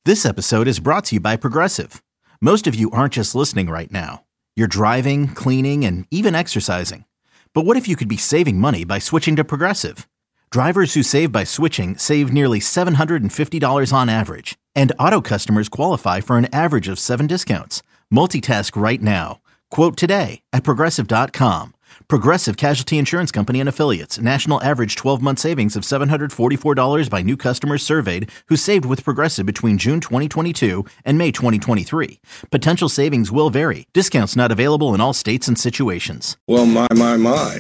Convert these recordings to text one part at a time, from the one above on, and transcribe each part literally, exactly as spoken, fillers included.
This episode is brought to you by Progressive. Most of you aren't just listening right now. You're driving, cleaning, and even exercising. But what if you could be saving money by switching to Progressive? Drivers who save by switching save nearly seven hundred fifty dollars on average. And auto customers qualify for an average of seven discounts. Multitask right now. Quote today at Progressive dot com. Progressive Casualty Insurance Company and Affiliates. National average twelve-month savings of seven hundred forty-four dollars by new customers surveyed who saved with Progressive between June twenty twenty-two and May twenty twenty-three. Potential savings will vary. Discounts not available in all states and situations. Well, my, my, my.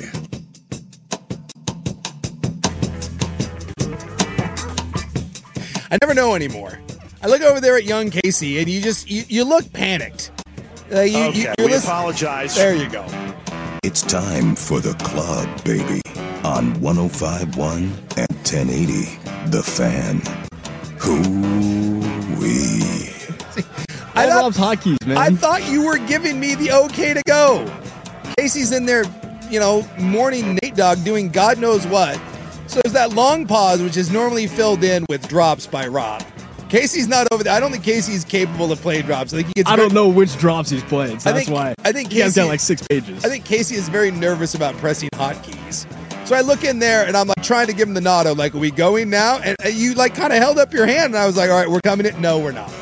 I never know anymore. I look over there at young Casey, and you just, you, you look panicked. Uh, you, okay, you, we listen- apologize. There you go. It's time for the club, baby, on one oh five point one and ten eighty, The Fan. Hoo-wee. I All thought, Rob's hotkeys, man. I thought you were giving me the okay to go. Casey's in there, you know, morning Nate Dogg doing God knows what. So there's that long pause, which is normally filled in with drops by Rob. Casey's not over there. I don't think Casey's capable of playing drops. I think he gets. I very, don't know which drops he's playing, so I that's think, why. I think he has Casey, got like six pages. I think Casey is very nervous about pressing hotkeys. So I look in there and I'm like trying to give him the nod. I'm like, are we going now? And you like kind of held up your hand and I was like, all right, we're coming in. No, we're not.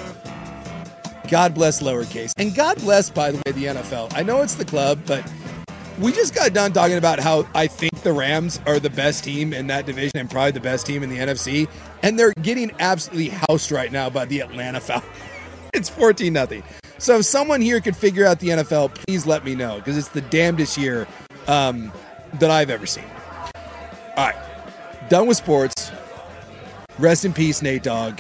God bless lowercase. And God bless, by the way, the N F L. I know it's the club, but we just got done talking about how I think the Rams are the best team in that division and probably the best team in the N F C. And they're getting absolutely housed right now by the Atlanta Falcons. It's fourteen nothing. So if someone here could figure out the N F L, please let me know, because it's the damnedest year um, that I've ever seen. All right. Done with sports. Rest in peace, Nate Dogg.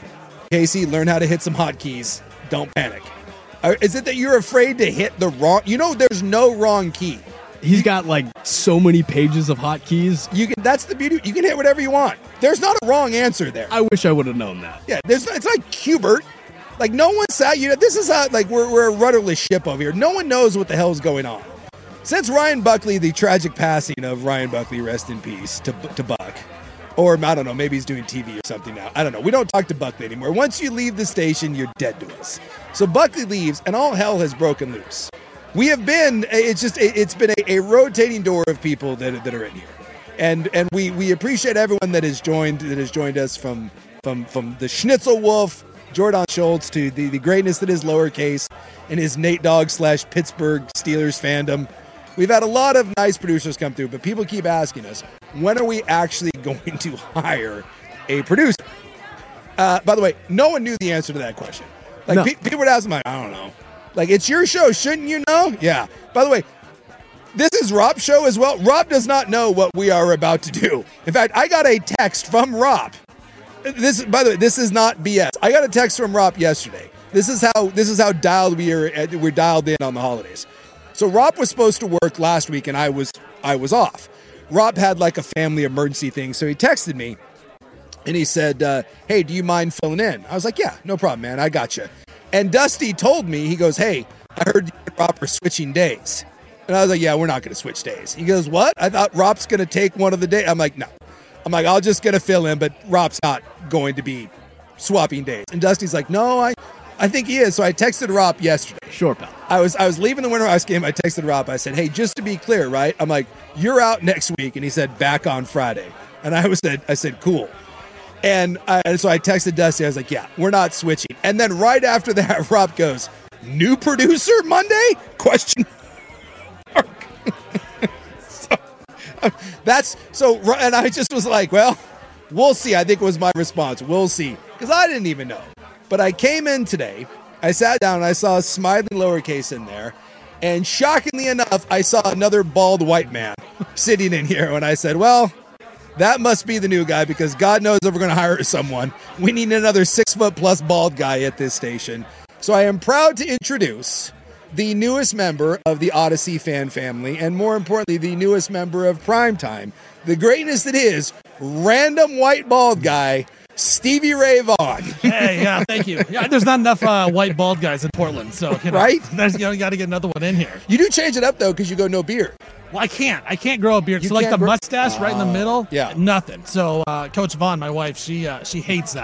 Casey, learn how to hit some hotkeys. Don't panic. Uh, is it that you're afraid to hit the wrong? You know, there's no wrong key. He's got like so many pages of hotkeys. You can. That's the beauty. You can hit whatever you want. There's not a wrong answer there. I wish I would have known that. Yeah, there's. It's like Hubert. Like no one sat. You know, this is how like we're we're a rudderless ship over here. No one knows what the hell's going on. Since Ryan Buckley, the tragic passing of Ryan Buckley, rest in peace to to Buck, or I don't know, maybe he's doing T V or something now. I don't know. We don't talk to Buckley anymore. Once you leave the station, you're dead to us. So Buckley leaves, and all hell has broken loose. We have been, it's just, it's been a, a rotating door of people that, that are in here. And and we, we appreciate everyone that has joined, that has joined us from, from, from the Schnitzel Wolf, Jordan Schultz, to the, the greatness that is lowercase and his Nate Dogg slash Pittsburgh Steelers fandom. We've had a lot of nice producers come through, but people keep asking us, when are we actually going to hire a producer? Uh, by the way, no one knew the answer to that question. Like No. pe- people would ask me, like, I don't know. Like, it's your show, shouldn't you know? Yeah. By the way, this is Rob's show as well. Rob does not know what we are about to do. In fact, I got a text from Rob. This, by the way, this is not B S. I got a text from Rob yesterday. This is how this is how dialed we are. We're dialed in on the holidays. So Rob was supposed to work last week, and I was I was off. Rob had like a family emergency thing, so he texted me, and he said, uh, "Hey, do you mind filling in?" I was like, "Yeah, no problem, man. I got you." And Dusty told me, he goes, "Hey, I heard you and Rob are switching days." And I was like, "Yeah, we're not going to switch days." He goes, "What? I thought Rob's going to take one of the days." I'm like, "No." I'm like, "I'll just going to fill in, but Rob's not going to be swapping days." And Dusty's like, "No, I, I think he is." So I texted Rob yesterday. Sure, pal. I was I was leaving the Winter Ice game. I texted Rob. I said, "Hey, just to be clear, right?" I'm like, "You're out next week," and he said, "Back on Friday." And I was said, I said, "Cool." And, I, and so I texted Dusty. I was like, "Yeah, we're not switching." And then right after that, Rob goes, "New producer Monday?" Question mark. so, that's so. And I just was like, "Well, we'll see." I think was my response. We'll see, because I didn't even know. But I came in today. I sat down and I saw a smiling lowercase in there. And shockingly enough, I saw another bald white man sitting in here. And I said, well, that must be the new guy, because God knows if we're going to hire someone, we need another six foot plus bald guy at this station. So I am proud to introduce the newest member of the Odyssey fan family, and more importantly, the newest member of Primetime, the greatness that is random white bald guy, Stevie Ray Vaughan. Hey, yeah, thank you. Yeah, there's not enough uh, white bald guys in Portland, so you know, right? There's, you know, you got to get another one in here. You do change it up though, because you go no beard. Well, I can't. I can't grow a beard. You so like can't the grow- mustache right in the middle, yeah. nothing. So uh, Coach Vaughn, my wife, she uh, she hates that.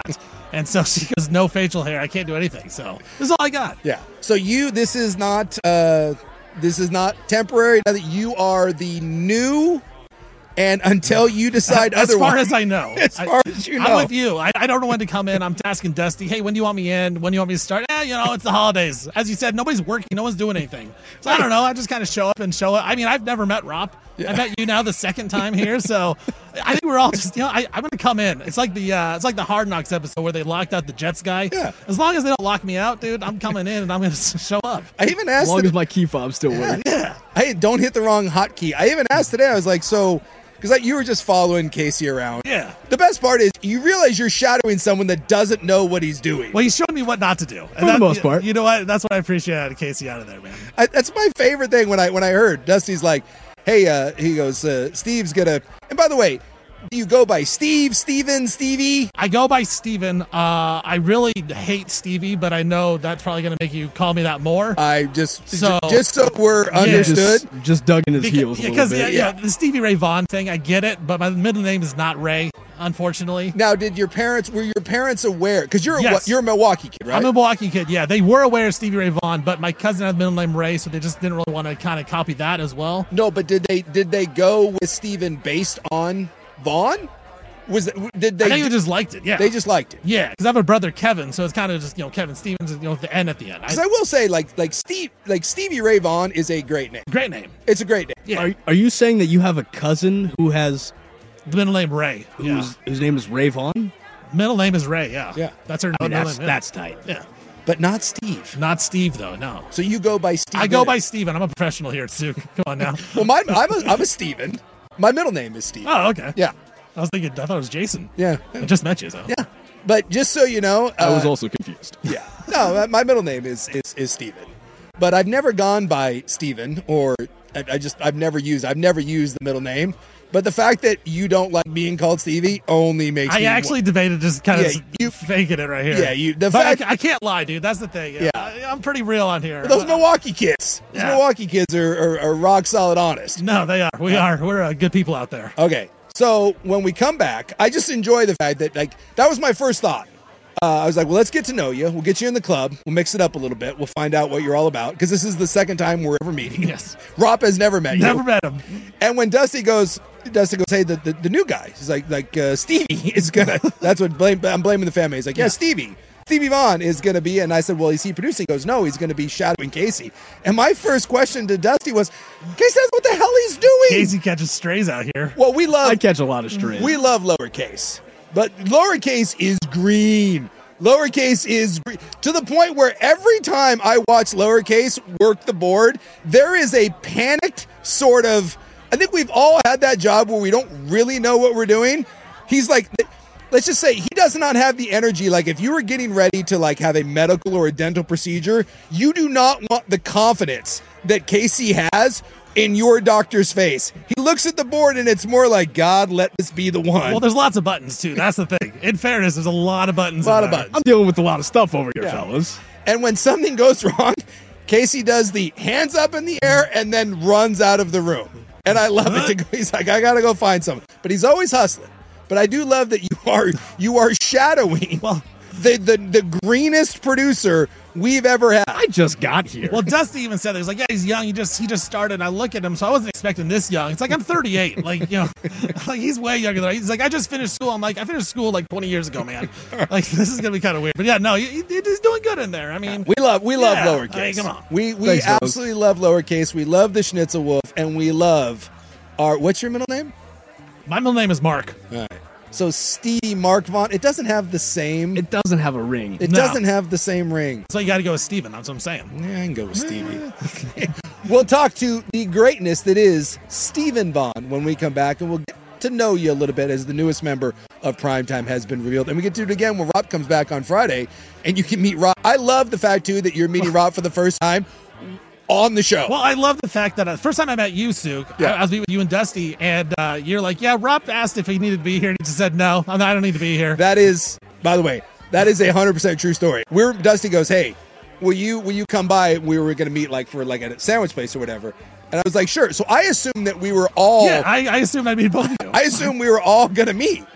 And so she goes, no facial hair. I can't do anything. So this is all I got. Yeah. So you, this is not, uh, this is not temporary. Now that you are the new, and until you decide as otherwise. far as I know. As far I, as you know. I'm with you. I, I don't know when to come in. I'm asking Dusty, hey, when do you want me in? When do you want me to start? Yeah, you know, it's the holidays. As you said, nobody's working. No one's doing anything. So I don't know. I just kind of show up and show up. I mean, I've never met Rob. Yeah. I met you now the second time here. So I think we're all just, you know, I, I'm going to come in. It's like the uh, it's like the Hard Knocks episode where they locked out the Jets guy. Yeah. As long as they don't lock me out, dude, I'm coming in and I'm going to show up. I even asked. As long the, as my key fob still yeah, works. Yeah. I don't hit the wrong hotkey. I even asked today. I was like, so. Because like, you were just following Casey around. Yeah. The best part is you realize you're shadowing someone that doesn't know what he's doing. Well, he's showing me what not to do. And For that, the most you, part. You know what? That's what I appreciate out of Casey out of there, man. I, that's my favorite thing when I when I heard Dusty's like, hey, uh, he goes, uh, Steve's gonna. And by the way, do you go by Steve, Steven, Stevie? I go by Steven. Uh, I really hate Stevie, but I know that's probably going to make you call me that more. I just So- just so we're Yeah. understood. Just, just dug in his Because, heels a because little yeah, bit. yeah, the Stevie Ray Vaughan thing, I get it, but my middle name is not Ray, unfortunately. Now, did your parents were your parents aware? Because you're Yes. a, you're a Milwaukee kid, right? I'm a Milwaukee kid, yeah. They were aware of Stevie Ray Vaughan, but my cousin had the middle name Ray, so they just didn't really want to kind of copy that as well. no, but did they did they go with Steven based on Vaughn? Was it, did they? I think they just liked it, yeah. they just liked it. yeah, because I have a brother Kevin, so it's kind of just, you know, Kevin Stevens, you know, with the N at the end. Because I, I will say, like like Steve like Stevie Ray Vaughan is a great name. great name. It's a great name. Yeah, Are, are you saying that you have a cousin who has the middle name Ray. Yeah. whose whose name is Ray Vaughn? Middle name is Ray, yeah. Yeah. That's her I mean, middle that's name. yeah. that's tight. Yeah. But not Steve. Not Steve, though, no. So you go by Steve. I go Bennett. by Steven. I'm a professional here at Souk. Come on now. Well, my, I'm a I'm a Steven. My middle name is Steve. Oh, okay. Yeah, I was thinking, I thought it was Jason. yeah, I just met you, so. yeah. But just so you know, I was uh, also confused. yeah. No, uh, my middle name is is is Steven. But I've never gone by Steven, or I, I just I've never used I've never used the middle name. But the fact that you don't like being called Stevie only makes I me actually debated just kind of Yeah, you- faking it right here. Yeah, you- the But fact- I, I can't lie, dude. That's the thing. Yeah. I, I'm pretty real on here. those Milwaukee kids. Those Yeah. Milwaukee kids are, are, are rock solid honest. No, they are. We are. We're uh, good people out there. Okay, so when we come back, I just enjoy the fact that like that was my first thought. Uh, I was like, well, let's get to know you. We'll get you in the club. We'll mix it up a little bit. We'll find out what you're all about because this is the second time we're ever meeting. Yes. Rob has never met Never you. met him. And when Dusty goes, Dusty goes, hey, the, the, the new guy. He's like, like uh, Stevie is gonna. That's what blame. I'm blaming the family. He's like, yeah, Yeah. Stevie. Stevie Vaughn is going to be, and I said, well, is he producing? He goes, no, he's going to be shadowing Casey. And my first question to Dusty was, Casey, that's what the hell he's doing. Casey catches strays out here. Well, we love I catch a lot of strays. we love lowercase, but lowercase is green. Lowercase is green. To the point where every time I watch lowercase work the board, there is a panicked sort of. I think we've all had that job where we don't really know what we're doing. He's like, let's just say he does not have the energy. Like if you were getting ready to like have a medical or a dental procedure, you do not want the confidence that Casey has in your doctor's face. He looks at the board and it's more like, God, let this be the one. Well, there's lots of buttons, too. That's the thing. In fairness, there's a lot of buttons. A lot in of there. buttons. I'm dealing with a lot of stuff over here, Yeah. fellas. And when something goes wrong, Casey does the hands up in the air and then runs out of the room. And I love it. To go, he's like, I gotta go find someone. But he's always hustling. But I do love that you are you are shadowing Well, the the, the greenest producer we've ever had. I just got here. Well, Dusty even said that. He's like, yeah, he's young. He just he just started. I look at him, so I wasn't expecting this young. It's like I'm thirty-eight. Like, you know, like he's way younger than I. He's like, I just finished school. I'm like, I finished school like twenty years ago, man. Like, this is gonna be kind of weird. But yeah, no, he, he- he's doing good in there. I mean, We love we love Yeah, lowercase. I mean, come on. We we Thanks, fellas. absolutely love lowercase. We love the Schnitzel Wolf, and we love our what's your middle name? my middle name is Mark. All right. So Stevie Mark Vaughn. It doesn't have the same. It, it doesn't have a ring. No. doesn't have the same ring. So you got to go with Steven. That's what I'm saying. Yeah, I can go with Stevie. We'll talk to the greatness that is Steven Vaughn when we come back, and we'll get to know you a little bit as the newest member of Primetime has been revealed. And we get to do it again when Rob comes back on Friday, and you can meet Rob. I love the fact, too, that you're meeting Rob for the first time on the show. Well, I love the fact that uh, first time I met you, Souk, Yeah. I, I was meeting with you and Dusty, and uh, you're like, yeah, Rob asked if he needed to be here, and he just said, no, I don't need to be here. That is, by the way, that is a hundred percent true story. We're Dusty goes, hey, will you will you come by? We were going to meet like for like at a sandwich place or whatever, and I was like, sure. So I assumed that we were all. Yeah, I, I assume I'd meet both of you. I assumed we were all going to meet.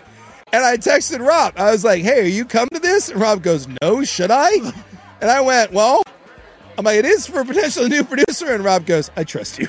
And I texted Rob. I was like, hey, are you coming to this? And Rob goes, no, should I? And I went, well, I'm like, it is for a potential new producer. And Rob goes, I trust you.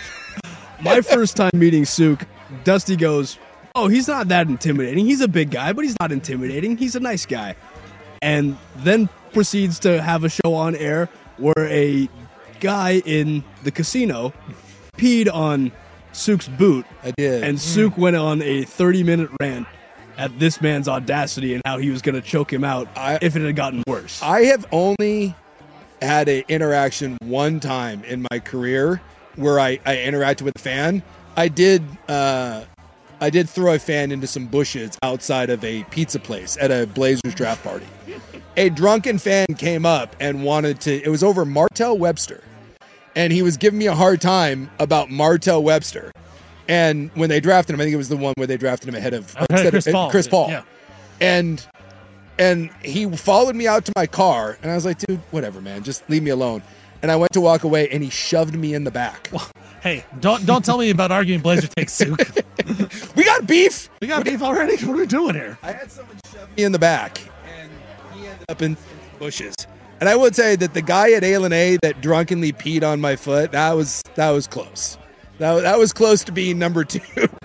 My first time meeting Sook, Dusty goes, oh, he's not that intimidating. He's a big guy, but he's not intimidating. He's a nice guy. And then proceeds to have a show on air where a guy in the casino peed on Sook's boot. I did. And Sook went on a thirty-minute rant at this man's audacity and how he was going to choke him out I, if it had gotten worse. I have only had an interaction one time in my career where I, I interacted with a fan. I did uh, I did throw a fan into some bushes outside of a pizza place at a Blazers draft party. A drunken fan came up and wanted to, it was over Martell Webster. And he was giving me a hard time about Martell Webster. And when they drafted him, I think it was the one where they drafted him ahead of, Okay, instead Chris of Paul. Chris Paul. Yeah. And and he followed me out to my car, and I was like, dude, whatever, man, just leave me alone. And I went to walk away, and he shoved me in the back. Well, hey, don't don't tell me about arguing Blazer takes Sook. We got beef. We got beef already? What are we doing here? I had someone shove me in the back, and he ended up in bushes. And I would say that the guy at A L N A that drunkenly peed on my foot, that was that was close. That, that was close to being number two.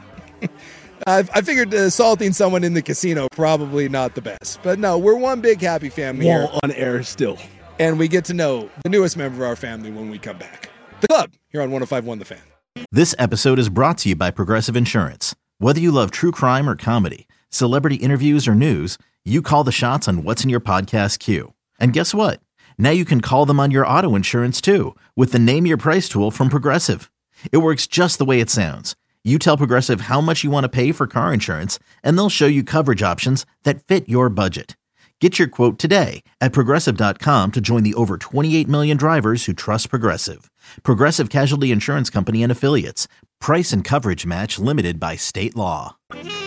I, I figured uh, assaulting someone in the casino probably not the best. But no, we're one big happy family While here. on air still. And we get to know the newest member of our family when we come back. The Club, here on one oh five point one The Fan. This episode is brought to you by Progressive Insurance. Whether you love true crime or comedy, celebrity interviews or news, you call the shots on what's in your podcast queue. And guess what? Now you can call them on your auto insurance too with the Name Your Price tool from Progressive. It works just the way it sounds. You tell Progressive how much you want to pay for car insurance, and they'll show you coverage options that fit your budget. Get your quote today at Progressive dot com to join the over twenty-eight million drivers who trust Progressive. Progressive Casualty Insurance Company and Affiliates. Price and coverage match limited by state law.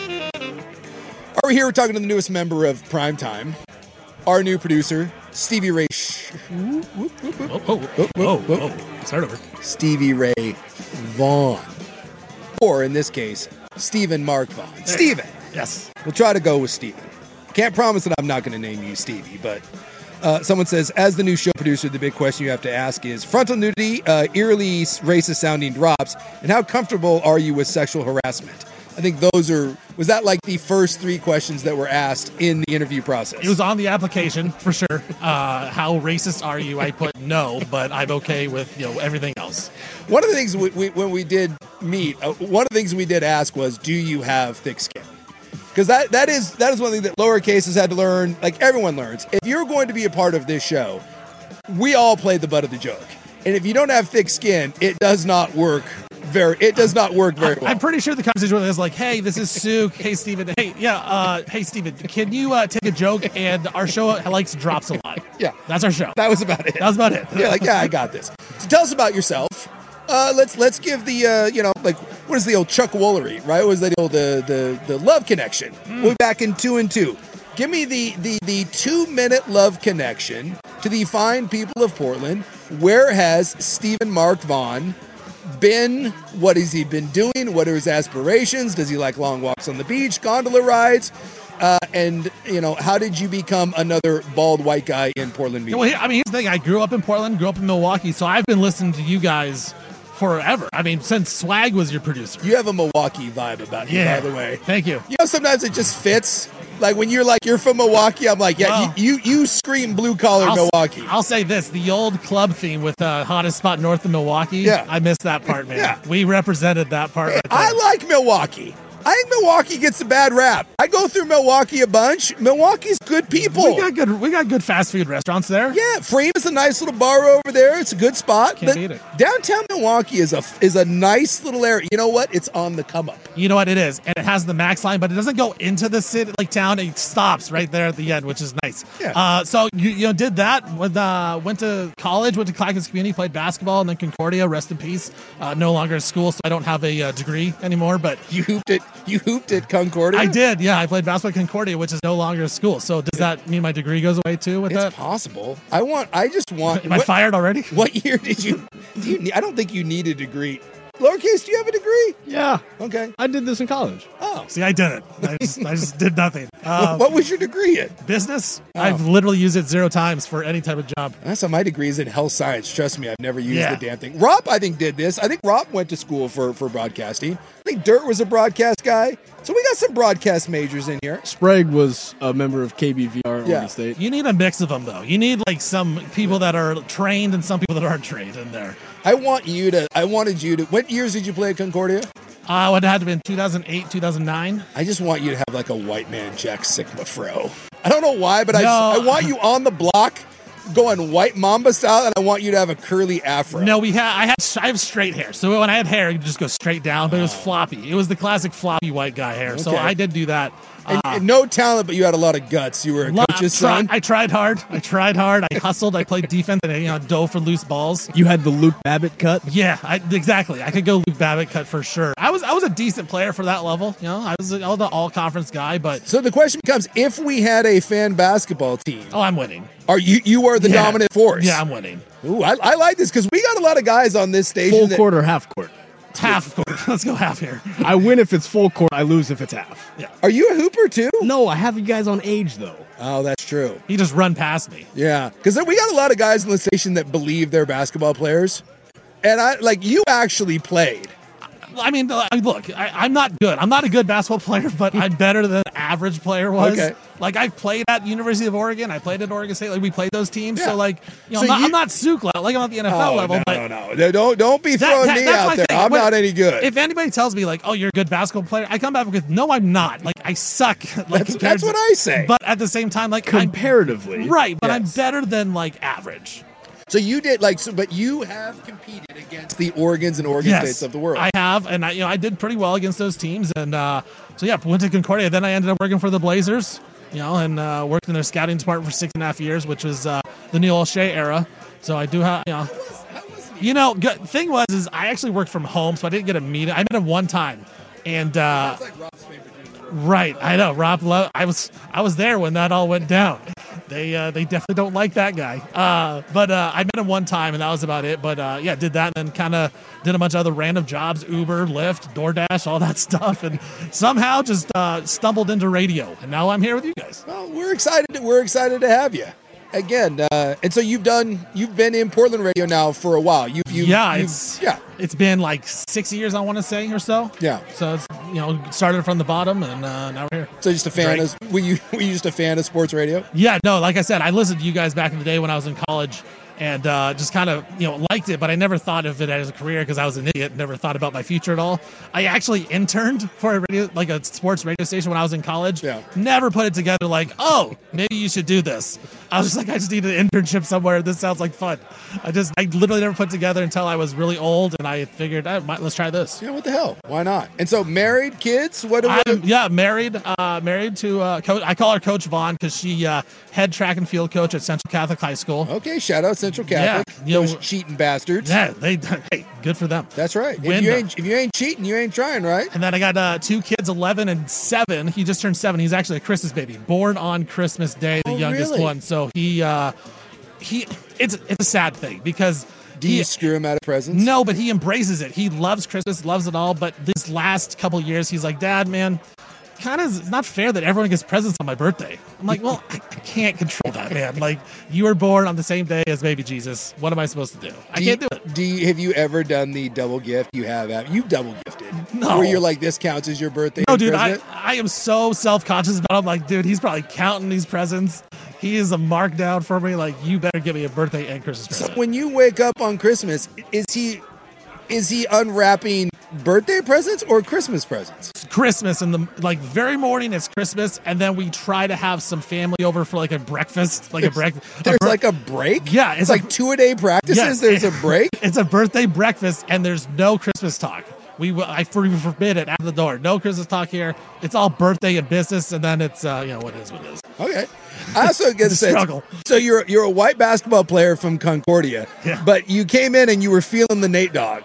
We're here, we're talking to the newest member of Primetime, our new producer, Stevie Ray. Sh- whoop, whoop, whoop, whoop. Oh, oh, oh, oh, oh. Start over. Stevie Ray Vaughn. Or in this case, Stephen Mark Vaughn. Stephen. Yes. We'll try to go with Stephen. Can't promise that I'm not going to name you Stevie, but uh, someone says, as the new show producer, the big question you have to ask is frontal nudity, uh, eerily racist sounding drops, and how comfortable are you with sexual harassment? I think those are, was that like the first three questions that were asked in the interview process? It was on the application for sure. Uh, how racist are you? I put no, but I'm okay with, you know, everything else. One of the things we, we, when we did meet, uh, one of the things we did ask was, do you have thick skin? Because that, that is that is one thing that lowercase has had to learn, like everyone learns. If you're going to be a part of this show, we all play the butt of the joke. And if you don't have thick skin, it does not work very it does not work very well. I'm pretty sure the conversation was like, hey, this is Sook. Hey, Steven. Hey, yeah, uh, hey, Steven, can you uh, take a joke? And our show likes drops a lot. Yeah. That's our show. That was about it. That was about it. Yeah, like, yeah, I got this. So tell us about yourself. Uh, let's let's give the uh, you know, like, what is the old Chuck Woolery, right? What was the old the the the love connection? Mm. We'll be back in two and two. Give me the the the two minute love connection to the fine people of Portland. Where has Stephen Mark Vaughn been? What has he been doing? What are his aspirations? Does he like long walks on the beach, gondola rides? Uh, and, you know, how did you become another bald white guy in Portland? Yeah, well, I mean, here's the thing. I grew up in Portland, grew up in Milwaukee, so I've been listening to you guys forever. I mean, since Swag was your producer. You have a Milwaukee vibe about you, yeah. by the way. Thank you. You know, sometimes it just fits. Like when you're like, you're from Milwaukee, I'm like, yeah, well, you, you you scream blue collar Milwaukee. I'll say this, the old club theme with uh, hottest spot north of Milwaukee. Yeah. I missed that part, man. Yeah. We represented that part. Right I like Milwaukee. I think Milwaukee gets a bad rap. I go through Milwaukee a bunch. Milwaukee's good people. We got good. We got good fast food restaurants there. Yeah, Frame is a nice little bar over there. It's a good spot. Can't but beat it. Downtown Milwaukee is a is a nice little area. You know what? It's on the come up. You know what it is, and it has the max line, but it doesn't go into the city like town. It stops right there at the end, which is nice. Yeah. Uh, so you you know did that. With, uh, went to college, went to Clackamas Community, played basketball, and then Concordia. Rest in peace. Uh, no longer a school, so I don't have a uh, degree anymore. But you hooped it. You hooped it. Concordia? I did, yeah. I played basketball at Concordia, which is no longer a school. So does that mean my degree goes away too with it's that? It's possible. I want. I just want. Am I what, fired already? What year did you? Do you? Need, I don't think you need a degree. Lowercase, do you have a degree? Yeah. Okay. I did this in college. Oh, Oh. See, I didn't. I just, I just did nothing. Um, What was your degree in? business? Oh. I've literally used it zero times for any type of job. That's what my degree is in health science. Trust me, I've never used Yeah. the damn thing. Rob, I think, did this. I think Rob went to school for, for broadcasting. I think Dirt was a broadcast guy. So we got some broadcast majors in here. Sprague was a member of K B V R at Yeah. Oregon State. You need a mix of them, though. You need like some people that are trained and some people that aren't trained in there. I want you to, I wanted you to, what years did you play at Concordia? Uh, it would have had to been two thousand eight, two thousand nine. I just want you to have like a white man Jack Sigma fro. I don't know why, but No. I, I want you on the block going white mamba style, and I want you to have a curly afro. No, we had I had I have straight hair, so when I had hair, it would just go straight down. But it was floppy. It was the classic floppy white guy hair. So Okay. I did do that. And, Uh, and no talent, but you had a lot of guts. You were a Lo- coach's try- son. I tried hard. I tried hard. I hustled. I played defense and I, you know, dove for loose balls. You had the Luke Babbitt cut. Yeah, I, exactly. I could go Luke Babbitt cut for sure. I was I was a decent player for that level. You know, I was, I was the all conference guy. But So the question becomes: if we had a fan basketball team, oh, I'm winning. are you you are the Yeah. dominant force? Yeah, I'm winning. Ooh, I, I like this because we got a lot of guys on this station. Full that, court or half court? Half court. Let's go half here. I win if it's full court. I lose if it's half. Are you a hooper too? No, I have you guys on age though. Oh, that's true. He just run past me. Yeah, because we got a lot of guys on the station that believe they're basketball players, and I like you actually played. I mean, uh, look, I, I'm not good. I'm not a good basketball player, but I'm better than an average player was. Okay. Like, I played at University of Oregon. I played at Oregon State. Like, we played those teams. Yeah. So, like, you know, So I'm, not, you- I'm not Souk level. Like, I'm not the N F L Oh, level. no, but no, no, no, don't don't be that- throwing that- me that's out my there. thing. I'm When- not any good. If anybody tells me, like, oh, you're a good basketball player, I come back with, no, I'm not. Like, I suck. Like, That's- compared that's to- what I say. But at the same time, like, I'm Comparatively, right, but I'm Yes. better than, like, average. So you did like, so, but you have competed against the Oregons and Oregon Yes, States of the world. I have, and I, you know, I did pretty well against those teams, and uh, so yeah, went to Concordia. Then I ended up working for the Blazers, you know, and uh, worked in their scouting department for six and a half years, which was uh, the Neil O'Shea era. So I do have, you know, you know, good thing was is I actually worked from home, so I didn't get a meeting. I met him one time, and uh, right, I know Rob. Lo- I was I was there when that all went down. They uh, they definitely don't like that guy. Uh, but uh, I met him one time, and that was about it. But uh, yeah, did that, and then kind of did a bunch of other random jobs: Uber, Lyft, DoorDash, all that stuff, and somehow just uh, stumbled into radio. And now I'm here with you guys. Well, we're excited. To, we're excited to have you again. Uh, and so you've done. You've been in Portland radio now for a while. You, you, Yeah, you've- it's yeah, it's been like six years, I want to say, or so. yeah. So it's you know started from the bottom, and uh, now we're here. So just a fan Drake. of. Were you? Were you just a fan of sports radio? Yeah, no, like I said, I listened to you guys back in the day when I was in college, and uh, just kind of you know liked it, but I never thought of it as a career because I was an idiot. Never thought about my future at all. I actually interned for a radio, like a sports radio station when I was in college. Yeah. Never put it together. Like, oh, maybe you should do this. I was just like, I just need an internship somewhere. This sounds like fun. I just, I literally never put it together until I was really old, and I figured, eh, might, let's try this. Yeah. What the hell? Why not? And so married, kids. What? what I'm, yeah, married. Uh, married to uh, coach. I call her Coach Vaughn because she uh, head track and field coach at Central Catholic High School. Okay. Shout out Central Catholic. Yeah, you know- Those cheating bastards. Yeah, they. Hey, good for them. That's right. If Win you them. ain't if you ain't cheating, you ain't trying, right? And then I got uh, two kids, eleven and seven. He just turned seven. He's actually a Christmas baby, born on Christmas Day, the Oh, youngest really? one. So he, uh, he, it's it's a sad thing because Do you he, screw him out of presents? no, but he embraces it. He loves Christmas, loves it all. But this last couple years, he's like, Dad, man, kind of it's not fair that everyone gets presents on my birthday. I'm like, well, I, I can't control that, man. Like, you were born on the same day as baby Jesus. What am I supposed to do? I Do can't you, do it. Do you, have you ever done the double gift? You have. have you double gifted? No. Where you're like, this counts as your birthday. No, dude, I, present? I am so self conscious about it. I'm like, dude, he's probably counting these presents. He is a markdown for me. Like, you better give me a birthday and Christmas So present. when you wake up on Christmas, is he is he unwrapping birthday presents or Christmas presents? Christmas in the like very morning is Christmas, and then we try to have some family over for like a breakfast, like a breakfast. There's like a break. Yeah, it's it's like a- two a day practices. Yes. There's a break. It's a birthday breakfast, and there's no Christmas talk. We will- I for- forbid it out the door. No Christmas talk here. It's all birthday and business, and then it's uh, you know what it is, what it is. Okay. I also get The sense. struggle. So you're you're a white basketball player from Concordia, Yeah. but you came in and you were feeling the Nate Dogg.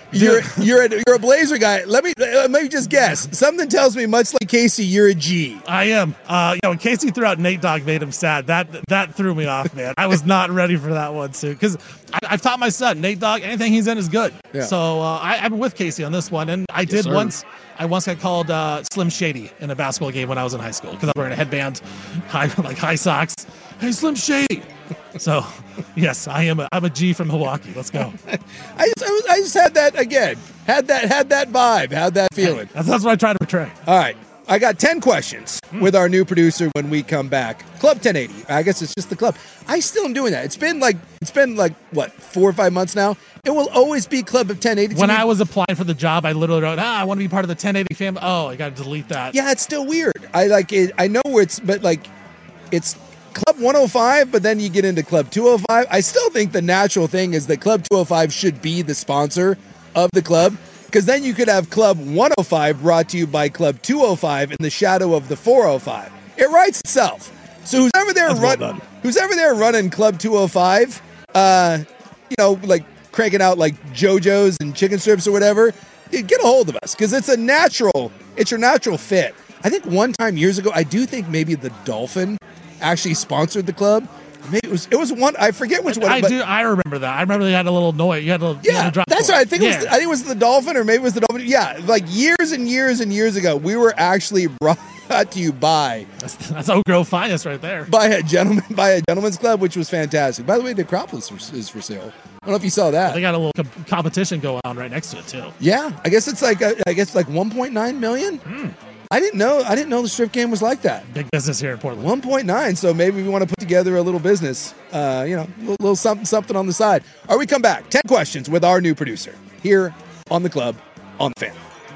You're you're a, you're a Blazer guy. Let me let me just guess. Something tells me, much like Casey, you're a G. I am. Uh, you know, when Casey threw out Nate Dogg, made him sad. That that threw me off, man. I was not ready for that one too, because I've taught my son Nate Dogg. Anything he's in is good. Yeah. So uh, I, I'm with Casey on this one, and I did yes, once. I once got called uh, Slim Shady in a basketball game when I was in high school because I was wearing a headband, high, like high socks. Hey, Slim Shady. So, yes, I am. A, I'm a G from Milwaukee. Let's go. I just, I, was, I just had that again. Had that, had that vibe. Had that feeling. That's, that's what I try to portray. All right, I got ten questions mm. with our new producer when we come back. Club ten eighty. I guess it's just the club. I still am doing that. It's been like it's been like what four or five months now. It will always be Club of ten eighty. When I was applying for the job, I literally wrote, "Ah, I want to be part of the ten eighty family." Oh, I got to delete that. Yeah, it's still weird. I like it. I know where it's, but like, it's Club one oh five, but then you get into Club two oh five. I still think the natural thing is that Club two oh five should be the sponsor of the club, because then you could have Club one oh five brought to you by Club two oh five in the shadow of the four oh five. It writes itself. So who's ever there running, well who's ever there running Club two oh five, uh, you know, like cranking out like JoJo's and chicken strips or whatever, get a hold of us, because it's a natural, it's your natural fit. I think one time years ago, I do think maybe the Dolphin actually sponsored the club. Maybe it was it was one. I forget which one. I do. I remember that. I remember they had a little noise. You had to. Yeah, you had to drop that's right. I think yeah. it was. I think it was the Dolphin, or maybe it was the Dolphin. Yeah, like years and years and years ago, we were actually brought to you by. That's, that's Oak Grove finest right there. By a gentleman, by a gentleman's club, which was fantastic. By the way, the Acropolis is for sale. I don't know if you saw that. They got a little com- competition going on right next to it too. Yeah, I guess it's like I guess like one point nine million. Mm. I didn't know. I didn't know the strip game was like that. Big business here in Portland. one point nine. So maybe we want to put together a little business. Uh, you know, a little, little something, something on the side. All right, we come back. Ten questions with our new producer here on the club on the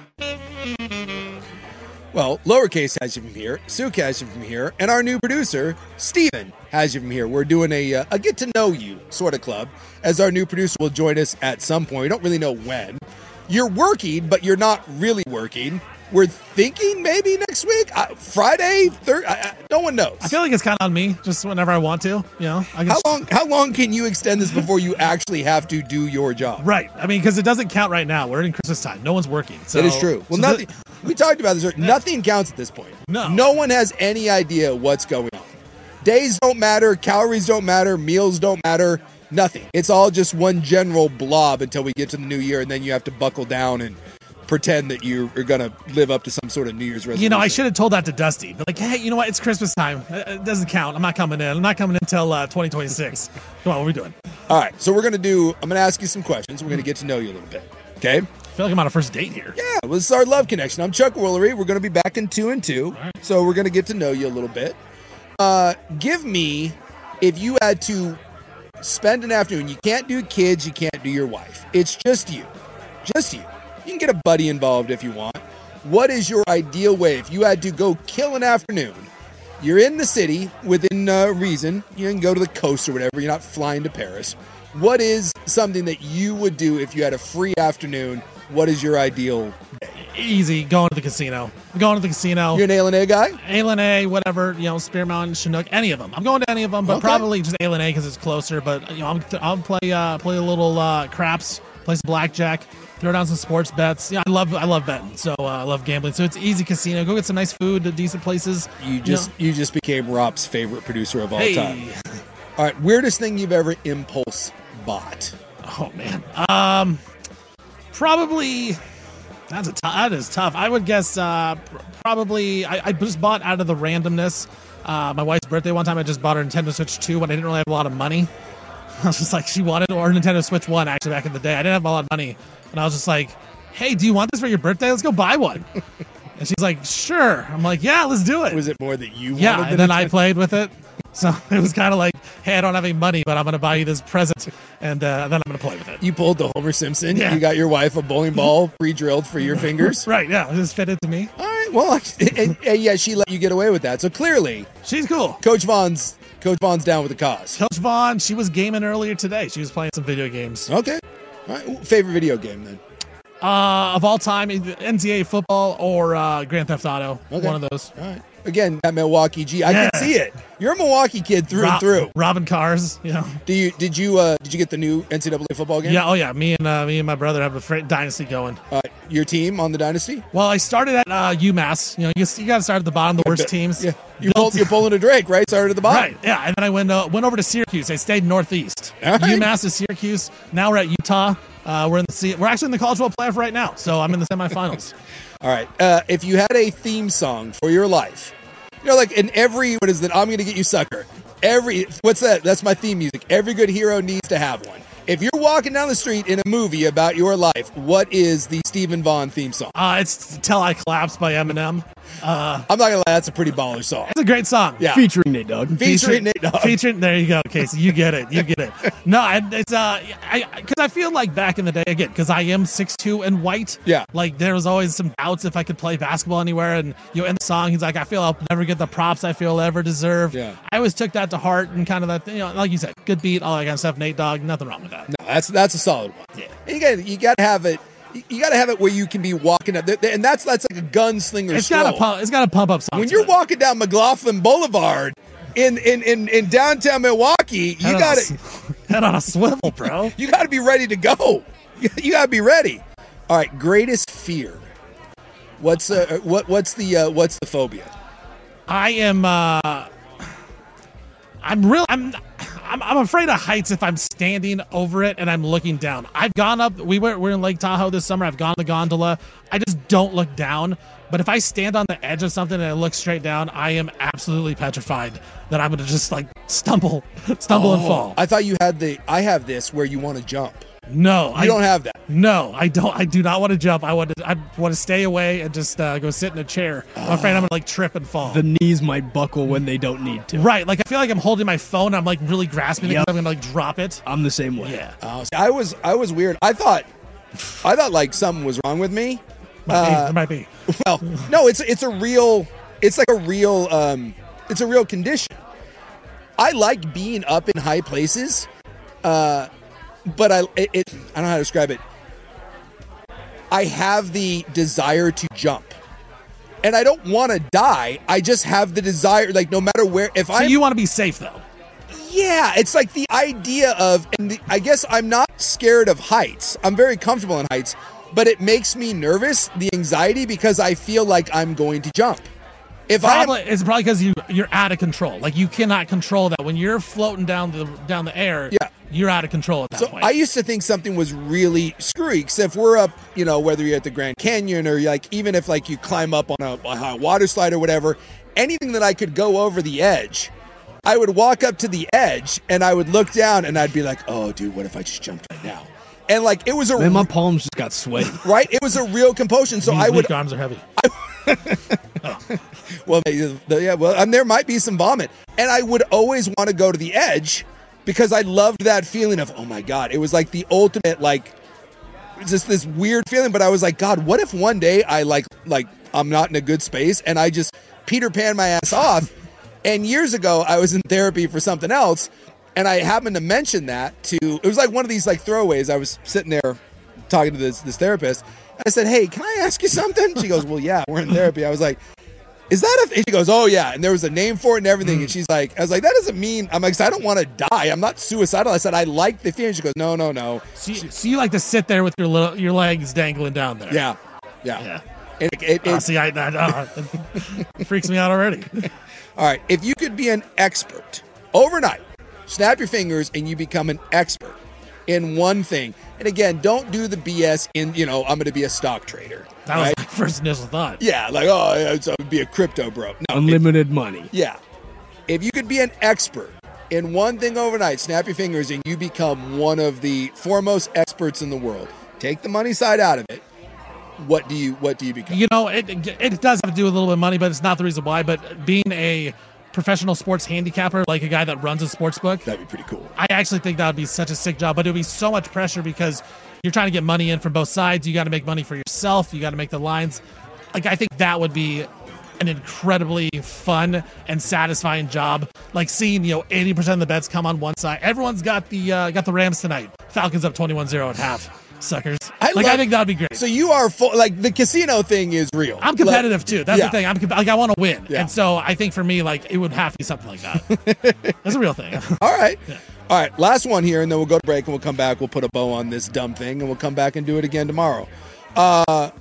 Fan. Well, Lowercase has you from here. Suk has you from here, and our new producer Steven has you from here. We're doing a uh, a get to know you sort of club, as our new producer will join us at some point. We don't really know when. You're working, but you're not really working. We're thinking maybe next week, uh, Friday, third. Uh, no one knows. I feel like it's kind of on me, just whenever I want to. You know, I how long? How long can you extend this before you actually have to do your job? Right. I mean, because it doesn't count right now. We're in Christmas time. No one's working. So, it is true. Well, so nothing. The, we talked about this. Yeah. Nothing counts at this point. No. No one has any idea what's going on. Days don't matter. Calories don't matter. Meals don't matter. Nothing. It's all just one general blob until we get to the new year, and then you have to buckle down and pretend that you are going to live up to some sort of New Year's resolution. You know, I should have told that to Dusty. But like, hey, you know what? It's Christmas time. It doesn't count. I'm not coming in. I'm not coming in until uh, twenty twenty-six. Come on, what are we doing? All right, so we're going to do, I'm going to ask you some questions. We're going to get to know you a little bit, okay? I feel like I'm on a first date here. Yeah, well, this is our love connection. I'm Chuck Woolery. We're going to be back in two and two, right. So we're going to get to know you a little bit. Uh, give me, if you had to spend an afternoon, you can't do kids, you can't do your wife. It's just you. Just you. You can get a buddy involved if you want. What is your ideal way? If you had to go kill an afternoon, you're in the city within uh, reason. You can go to the coast or whatever. You're not flying to Paris. What is something that you would do if you had a free afternoon? What is your ideal day? Easy, going to the casino. I'm going to the casino. You're an A L N A guy? A L N A, whatever, you know, Spear Mountain, Chinook, any of them. I'm going to any of them, but okay. Probably just A L N A because it's closer. But, you know, I'm, I'll play uh, play a little uh, craps, play some blackjack, throw down some sports bets. Yeah, I love I love betting, so uh, I love gambling. So it's easy casino. Go get some nice food at decent places. You just you, know. you just became Rob's favorite producer of all hey. time. All right, weirdest thing you've ever impulse bought? Oh man, um, probably that's a t- that is tough. I would guess uh, pr- probably I, I just bought out of the randomness. Uh, my wife's birthday one time, I just bought her Nintendo Switch two when I didn't really have a lot of money. I was just like, she wanted, or Nintendo Switch one actually back in the day. I didn't have a lot of money. And I was just like, hey, do you want this for your birthday? Let's go buy one. And she's like, sure. I'm like, yeah, let's do it. Was it more that you yeah, wanted? Yeah, and then I played with it. So it was kind of like, hey, I don't have any money, but I'm going to buy you this present, and uh, then I'm going to play with it. You pulled the Homer Simpson. Yeah. You got your wife a bowling ball pre-drilled for your fingers. Right, yeah. It just fit into me. All right, well, and, and yeah, she let you get away with that. So clearly. She's cool. Coach Vaughn's Coach Vaughn's down with the cause. Coach Vaughn, she was gaming earlier today. She was playing some video games. Okay. All right. Favorite video game then? Uh, of all time, N C A A football or uh, Grand Theft Auto. Okay. One of those. All right. again, that Milwaukee G. I Yeah. can see it. You're a Milwaukee kid through Rob- and through. Robbing cars, you know. Do you did you uh, did you get the new N C double A football game? Yeah, oh yeah. Me and uh, me and my brother have a fr- dynasty going. Uh, your team on the Dynasty? Well, I started at uh, UMass. You know, you, you got to start at the bottom, the worst teams. Yeah, you Built- pulled, you're pulling a Drake, right? Started at the bottom. Right, yeah, and then I went uh, went over to Syracuse. I stayed northeast. All right. UMass to Syracuse. Now we're at Utah. Uh, we're in the C- we're actually in the College World Playoff right now, so I'm in the semifinals. All right. Uh, if you had a theme song for your life, you know, like in every what is that? I'm gonna get you, sucker. Every what's that? That's my theme music. Every good hero needs to have one. If you're walking down the street in a movie about your life, what is the Stephen Vaughn theme song? Uh, it's "Till I Collapse" by Eminem. Uh, I'm not gonna lie, that's a pretty baller song. it's a great song. Yeah. Featuring Nate Dogg. Featuring Nate Dogg. Featuring, there you go, Casey. You get it. You get it. No, and it's uh, I because I feel like back in the day again, because I am six two and white. Yeah. Like there was always some doubts if I could play basketball anywhere, and you know, in the song, he's like, I feel I'll never get the props I feel I'll ever deserve. Yeah. I always took that to heart and kind of that, you know, like you said, good beat, all that kind of stuff. Nate Dogg, nothing wrong with that. No, that's that's a solid one. Yeah. And you got you got to have it. You got to have it where you can be walking up, and that's that's like a gunslinger. It's stroll. got a pump. It's got a pump up song. When to you're it. walking down McLaughlin Boulevard in in, in, in downtown Milwaukee, you Head on got a to s- head on a swivel, bro. you got to be ready to go. You got to be ready. All right, greatest fear. What's uh, what what's the uh, what's the phobia? I am. uh I'm real. I'm. I'm, I'm afraid of heights if I'm standing over it and I'm looking down. I've gone up. We were we're in Lake Tahoe this summer. I've gone on the gondola. I just don't look down. But if I stand on the edge of something and I look straight down, I am absolutely petrified that I'm going to just like stumble, stumble and fall. I thought you had the. I have this where you want to jump. No, You I don't have that. No, I don't. I do not want to jump. I want to. I want to stay away and just uh, go sit in a chair. I'm afraid I'm gonna like trip and fall. The knees might buckle when they don't need to. Right, like I feel like I'm holding my phone. I'm like really grasping it Yep. because I'm gonna like drop it. I'm the same way. Yeah, Oh, see, I was I was weird. I thought I thought like something was wrong with me. might be, Uh, there might be. Well, no, it's it's a real. It's like a real. Um, it's a real condition. I like being up in high places, uh, but I it, it I don't know how to describe it. I have the desire to jump, and I don't want to die. I just have the desire, like no matter where. If So I you want to be safe though. yeah, it's like the idea of, and the, I guess I'm not scared of heights. I'm very comfortable in heights, but it makes me nervous, the anxiety, because I feel like I'm going to jump. If Probably I am, it's probably because you you're out of control. Like you cannot control that when you're floating down the down the air. Yeah. you're out of control at that so point. I used to think something was really screwy. Because if we're up, you know, whether you're at the Grand Canyon or like even if like you climb up on a, a high water slide or whatever, anything that I could go over the edge, I would walk up to the edge and I would look down and I'd be like, oh, dude, what if I just jumped right now? And like it was a Man, my palms just got sweaty. right, it was a real compulsion. So These I would weak arms are heavy. Well, yeah, well, and there might be some vomit. And I would always want to go to the edge because I loved that feeling of, oh my God, it was like the ultimate, like, just this weird feeling. But I was like, God, what if one day I like, like, I'm not in a good space and I just Peter Pan my ass off? And years ago, I was in therapy for something else. And I happened to mention that to, it was like one of these like throwaways. I was sitting there talking to this, this therapist. I said, hey, can I ask you something? She goes, well, yeah, we're in therapy. I was like, is that a, and she goes, oh yeah. And there was a name for it and everything. And she's like, I was like, that doesn't mean, I'm like, I don't want to die. I'm not suicidal. I said, I like the feeling. She goes, no, no, no. So you, so you like to sit there with your little, your legs dangling down there. Yeah. Yeah. Yeah. And it, it, Uh, it- see, I, I uh, it freaks me out already. all right. If you could be an expert overnight, snap your fingers and you become an expert in one thing. And again, don't do the B S in, you know, I'm going to be a stock trader. That was right? my first initial thought. Yeah. Like, oh, yeah, so I'd be a crypto bro. No, Unlimited money. Yeah. If you could be an expert in one thing overnight, snap your fingers and you become one of the foremost experts in the world. Take the money side out of it. What do you what do you become? You know, it it does have to do with a little bit of money, but it's not the reason why. But being a professional sports handicapper, like a guy that runs a sports book, That'd be pretty cool. I actually think that would be such a sick job, but it would be so much pressure because you're trying to get money in from both sides. You got to make money for yourself. You got to make the lines. Like, I think that would be an incredibly fun and satisfying job. Like seeing, you know, eighty percent of the bets come on one side. Everyone's got the uh, got the Rams tonight. Falcons up twenty-one zero at half. suckers. I like love- I think that'd be great. So you are full, like the casino thing is real. I'm competitive too. That's yeah. the thing. I'm comp- like I want to win, Yeah. and so I think for me, like it would have to be something like that. That's a real thing. All right. Yeah. All right. Last one here, and then we'll go to break, and we'll come back. We'll put a bow on this dumb thing, and we'll come back and do it again tomorrow. Uh,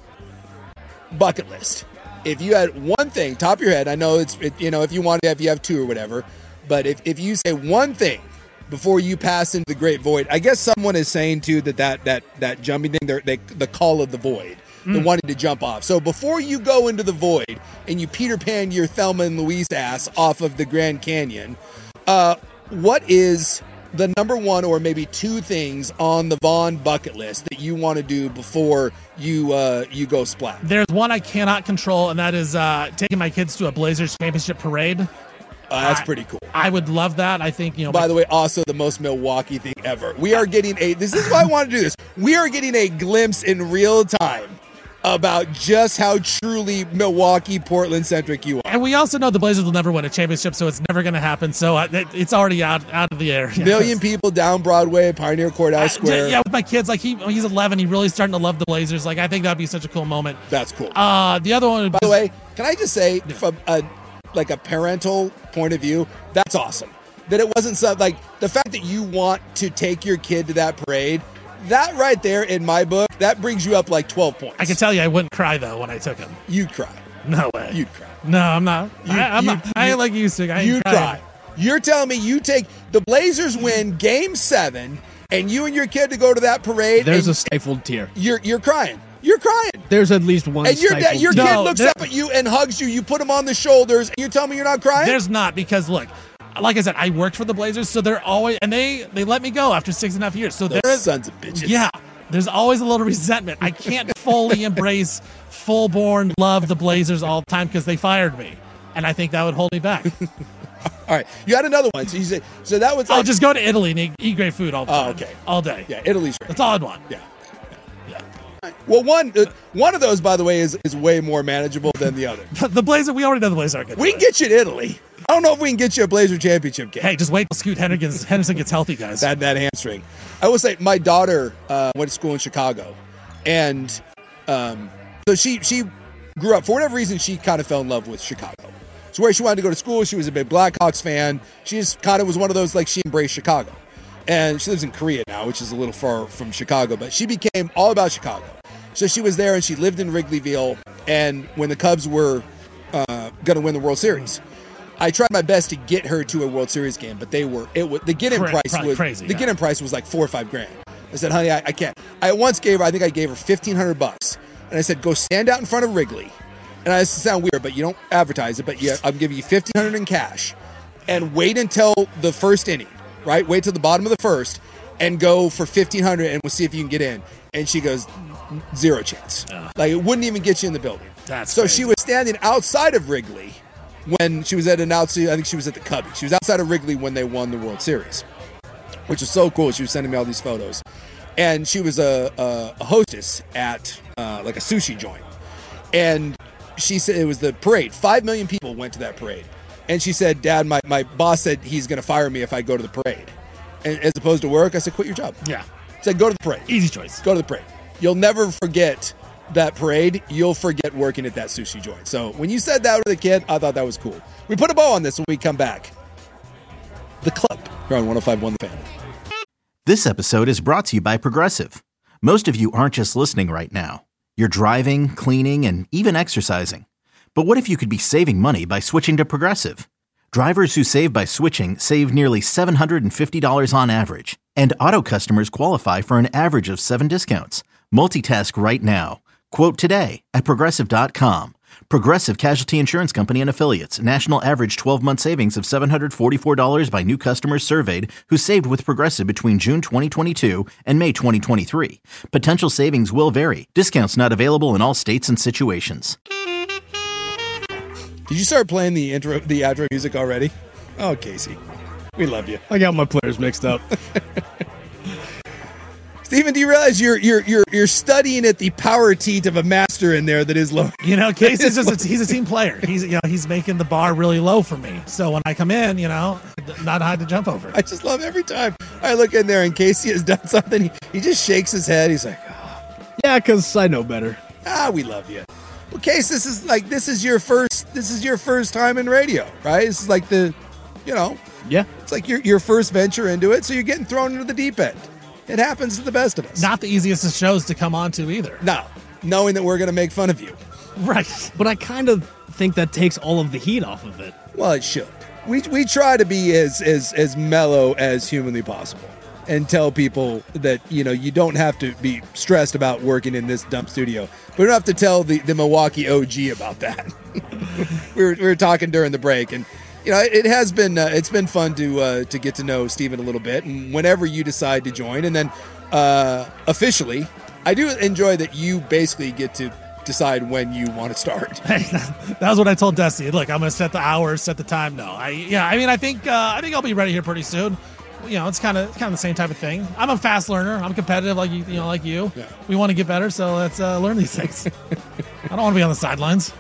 bucket list. If you had one thing, top of your head, I know it's, it, you know, if you want to, if you have two or whatever, but if, if you say one thing before you pass into the great void, I guess someone is saying too that that, that, that jumping thing, they're, they, the call of the void, mm. the wanting to jump off. So before you go into the void and you Peter Pan your Thelma and Louise ass off of the Grand Canyon, uh, what is the number one or maybe two things on the Vaughn bucket list that you want to do before you uh, you go splat? There's one I cannot control, and that is uh, taking my kids to a Blazers championship parade. Uh, that's I, pretty cool. I would love that. I think, you know. By the way, also the most Milwaukee thing ever. We are getting a, this is why I want to do this. We are getting a glimpse in real time about just how truly Milwaukee, Portland centric you are. And we also know the Blazers will never win a championship, so it's never going to happen. So uh, it, it's already out out of the air. Million people down Broadway, Pioneer Courthouse I, Square. yeah, with my kids, like he he's eleven, he's really starting to love the Blazers. Like I think that'd be such a cool moment. That's cool. Uh, the other one. Would By be, the way, can I just say, from a like a parental point of view, that's awesome. That it wasn't something like the fact that you want to take your kid to that parade. That right there, in my book, that brings you up like twelve points. I can tell you, I wouldn't cry though when I took him. You'd cry. No way. You'd cry. No, I'm not. You, I, I'm you, not. I ain't like you, Sig. I ain't You'd crying. cry. You're telling me you take the Blazers win Game Seven, and you and your kid to go to that parade. There's and a stifled tear. You're you're crying. You're crying. There's at least one. And your dad, stifled your tear. kid No, looks there- up at you and hugs you. You put him on the shoulders, and you tell me you're not crying. There's not, because look, like I said, I worked for the Blazers, so they're always, and they they let me go after six and a half years. So Those there is, sons of bitches. yeah, there's always a little resentment. I can't fully embrace, full born love the Blazers all the time because they fired me, and I think that would hold me back. All right, you had another one. So you say so that was. I'll Like, just go to Italy and eat, eat great food all the Oh, time. okay. all day. yeah, Italy's great. That's all I'd want. Yeah. Yeah. Well, one uh, one of those, by the way, is is way more manageable than the other. But the Blazer, we already know the Blazers are good. We can get you to Italy. I don't know if we can get you a Blazer championship game. Hey, just wait till Scoot Henderson, Henderson gets healthy, guys. that that hamstring. I will say, my daughter uh, went to school in Chicago, and um, so she she grew up for whatever reason. She kind of fell in love with Chicago. So where she wanted to go to school, she was a big Blackhawks fan. She just kind of was one of those, like, she embraced Chicago, and she lives in Korea now, which is a little far from Chicago. But she became all about Chicago. So she was there, and she lived in Wrigleyville. And when the Cubs were uh, going to win the World Series, I tried my best to get her to a World Series game, but they were it was the get-in Cra- price probably was crazy, the yeah. get-in price was like four or five grand. I said, honey, I, I can't. I once gave her, I think I gave her fifteen hundred bucks, and I said, go stand out in front of Wrigley. And I, this sound weird, but you don't advertise it. But yeah, I'm giving you fifteen hundred in cash, and wait until the first inning, right? Wait till the bottom of the first, and go for fifteen hundred, and we'll see if you can get in. And she goes, zero chance. Ugh. Like, it wouldn't even get you in the building. That's so crazy. she was standing outside of Wrigley when she was at an outside. I think she was at the Cubbies. She was outside of Wrigley when they won the World Series, which was so cool. She was sending me all these photos, and she was a a, a hostess at uh, like a sushi joint, and she said it was the parade. Five million people went to that parade, and she said, "Dad, my, my boss said he's going to fire me if I go to the parade, and as opposed to work." I said, "Quit your job." Yeah. I said, "Go to the parade. Easy choice. Go to the parade. You'll never forget that parade. You'll forget working at that sushi joint." So when you said that with a kid, I thought that was cool. We put a bow on this when we come back. The Club. Here on one oh five point one The Fan. This episode is brought to you by Progressive. Most of you aren't just listening right now. You're driving, cleaning, and even exercising. But what if you could be saving money by switching to Progressive? Drivers who save by switching save nearly seven hundred fifty dollars on average. And auto customers qualify for an average of seven discounts. Multitask right now. Quote today at Progressive dot com. Progressive Casualty Insurance Company and Affiliates. National average twelve-month savings of seven hundred forty-four dollars by new customers surveyed who saved with Progressive between June twenty twenty-two and May twenty twenty-three. Potential savings will vary. Discounts not available in all states and situations. Did you start playing the intro, the outro music already? Oh, Casey, we love you. I got my players mixed up. Steven, do you realize you're you're you're you're studying at the power teat of a master in there that is low? You know, Casey's just a, he's a team player. He's you know he's making the bar really low for me. So when I come in, you know, not hard to jump over. I just love every time I look in there and Casey has done something. He, he just shakes his head. He's like, oh. Yeah, because I know better. Ah, we love you. Well, Case, this is like this is your first this is your first time in radio, right? This is like the, you know, Yeah. it's like your your first venture into it, so you're getting thrown into the deep end. It happens to the best of us. Not the easiest of shows to come on to either. No, knowing that we're going to make fun of you. Right. But I kind of think that takes all of the heat off of it. Well, it should. We we try to be as as as mellow as humanly possible and tell people that, you know, you don't have to be stressed about working in this dump studio. But we don't have to tell the, the Milwaukee O G about that. we, were, we were talking during the break, and you know, it, it has been uh, it's been fun to uh, to get to know Steven a little bit. And whenever you decide to join, and then uh, officially, I do enjoy that you basically get to decide when you want to start. Hey, that was what I told Dusty. Look, I'm going to set the hours, set the time. No, I yeah, I mean, I think uh, I think I'll be ready here pretty soon. You know, it's kind of kind of the same type of thing. I'm a fast learner. I'm competitive, like you, you know, like you. Yeah. We want to get better, so let's uh, learn these things. I don't want to be on the sidelines.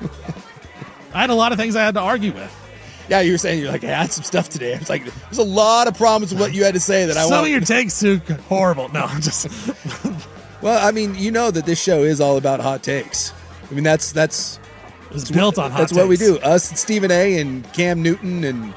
I had a lot of things I had to argue with. Yeah, you were saying you're like, I had some stuff today. It's like there's a lot of problems with what you had to say that I Some want. of your takes are horrible. No, I'm just Well, I mean, you know that this show is all about hot takes. I mean, that's that's it was built on hot that's what we takes. do. Us, and Stephen A. and Cam Newton, and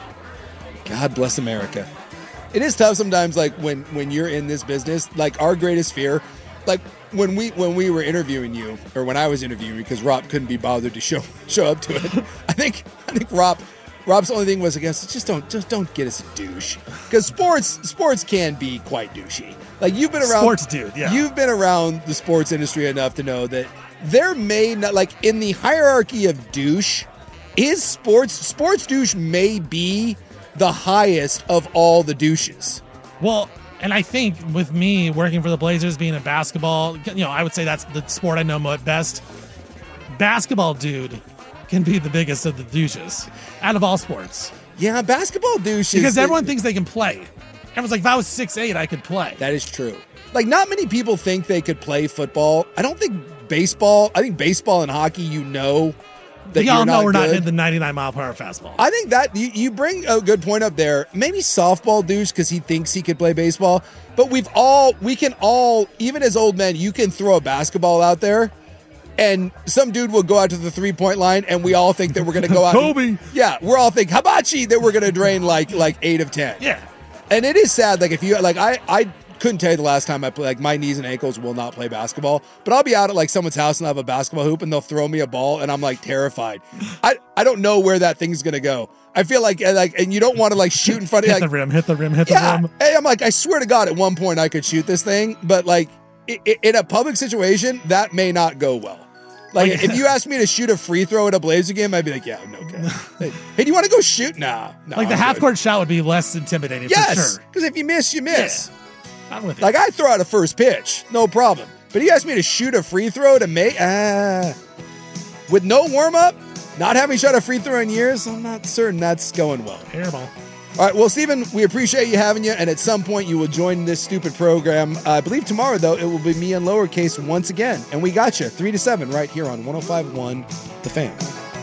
God bless America. It is tough sometimes, like when when you're in this business. Like our greatest fear, like when we when we were interviewing you, or when I was interviewing you, because Rob couldn't be bothered to show show up to it. I think I think Rob. Rob's only thing was, I guess, just don't just don't get us a douche, because sports sports can be quite douchey. Like you've been around Sports dude, yeah. You've been around the sports industry enough to know that there may not, like in the hierarchy of douche, is sports sports douche may be the highest of all the douches. Well, and I think with me working for the Blazers, being in basketball, you know, I would say that's the sport I know best. Basketball dude can be the biggest of the douches out of all sports. Yeah, basketball douche is Because everyone thinks they can play. Everyone's like, if I was six eight, I could play. That is true. Like, not many people think they could play football. I don't think baseball, I think baseball and hockey, you know that Y'all you're know not we're good. not in the ninety-nine mile per hour fastball. I think that you, you bring a good point up there. Maybe softball douche because he thinks he could play baseball. But we've all, we can all, even as old men, you can throw a basketball out there and some dude will go out to the three-point line and we all think that we're going to go out. Kobe. And, yeah, we're all think hibachi that we're going to drain like like eight of ten. Yeah. And it is sad. Like if you, like I, I couldn't tell you the last time I played, like my knees and ankles will not play basketball, but I'll be out at like someone's house and I'll have a basketball hoop and they'll throw me a ball and I'm like terrified. I, I don't know where that thing's going to go. I feel like, like, and you don't want to like shoot in front of Hit like, the rim, hit the rim, hit yeah. the rim. Hey, I'm like, I swear to God, at one point I could shoot this thing, but like i- i- in a public situation, that may not go well. Like, Like- if you asked me to shoot a free throw at a Blazer game, I'd be like, yeah, no, okay. Hey, hey, do you want to go shoot? Nah. nah Like the I'm half good. court shot would be less intimidating Yes, for sure. because if you miss, you miss. I'm with you. Like, I throw out a first pitch, no problem. But you asked me to shoot a free throw to make, ah. With no warm up, not having shot a free throw in years, I'm not certain that's going well. Hairball. All right, well, Stephen, we appreciate you having you, and at some point you will join this stupid program. Uh, I believe tomorrow, though, it will be me and Lowercase once again, and we got you three to seven right here on one oh five point one The Fan.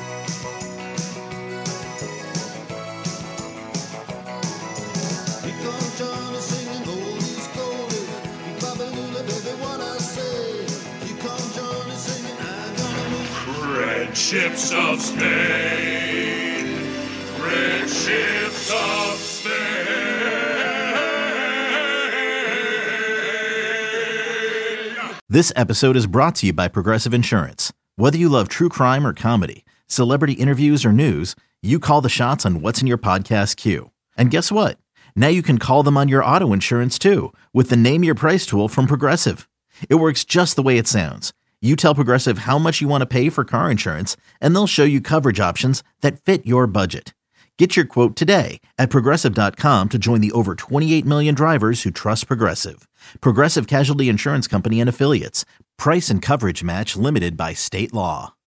Red ships of Spain, red ships of Spain. This episode is brought to you by Progressive Insurance. Whether you love true crime or comedy, celebrity interviews or news, you call the shots on what's in your podcast queue. And guess what? Now you can call them on your auto insurance too with the Name Your Price tool from Progressive. It works just the way it sounds. You tell Progressive how much you want to pay for car insurance, and they'll show you coverage options that fit your budget. Get your quote today at Progressive dot com to join the over twenty-eight million drivers who trust Progressive. Progressive Casualty Insurance Company and Affiliates. Price and coverage match limited by state law.